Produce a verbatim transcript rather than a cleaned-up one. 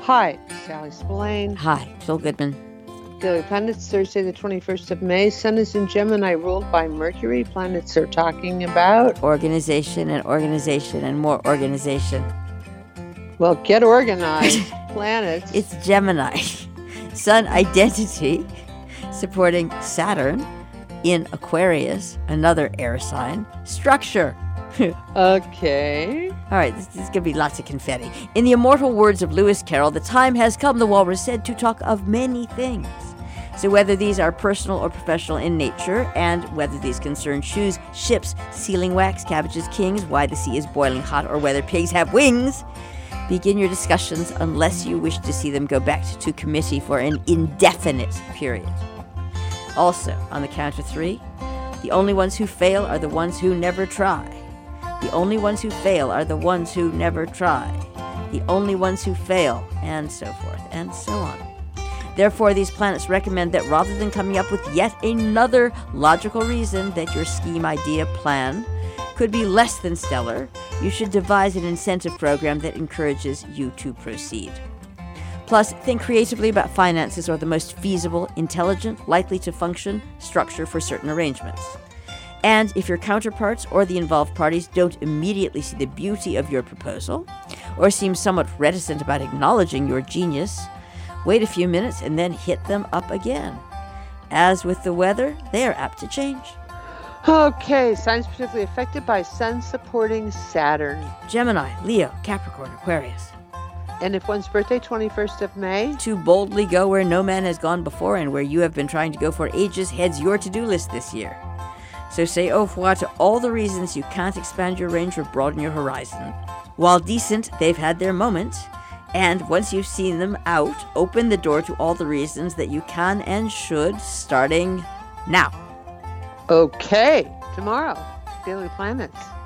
Hi, Sally Spillane. Hi, Phil Goodman. Daily Planets, Thursday the twenty-first of May. Sun is in Gemini, ruled by Mercury. Planets are talking about organization and organization and more organization. Well, get organized, planets. It's Gemini. Sun identity supporting Saturn in Aquarius, another air sign. Structure. Okay. All right, this, this is going to be lots of confetti. In the immortal words of Lewis Carroll, the time has come, the walrus said, to talk of many things. So whether these are personal or professional in nature, and whether these concern shoes, ships, sealing wax, cabbages, kings, why the sea is boiling hot, or whether pigs have wings, begin your discussions unless you wish to see them go back to committee for an indefinite period. Also, on the count of three, the only ones who fail are the ones who never try. The only ones who fail are the ones who never try. The only ones who fail, and so forth, and so on. Therefore, these planets recommend that rather than coming up with yet another logical reason that your scheme, idea, plan could be less than stellar, you should devise an incentive program that encourages you to proceed. Plus, think creatively about finances or the most feasible, intelligent, likely to function structure for certain arrangements. And if your counterparts or the involved parties don't immediately see the beauty of your proposal, or seem somewhat reticent about acknowledging your genius, wait a few minutes and then hit them up again. As with the weather, they are apt to change. Okay, signs particularly affected by Sun supporting Saturn. Gemini, Leo, Capricorn, Aquarius. And if one's birthday, twenty-first of May? To boldly go where no man has gone before and where you have been trying to go for ages heads your to-do list this year. So say au revoir to all the reasons you can't expand your range or broaden your horizon. While decent, they've had their moment. And once you've seen them out, open the door to all the reasons that you can and should, starting now. Okay, tomorrow, Daily Planets.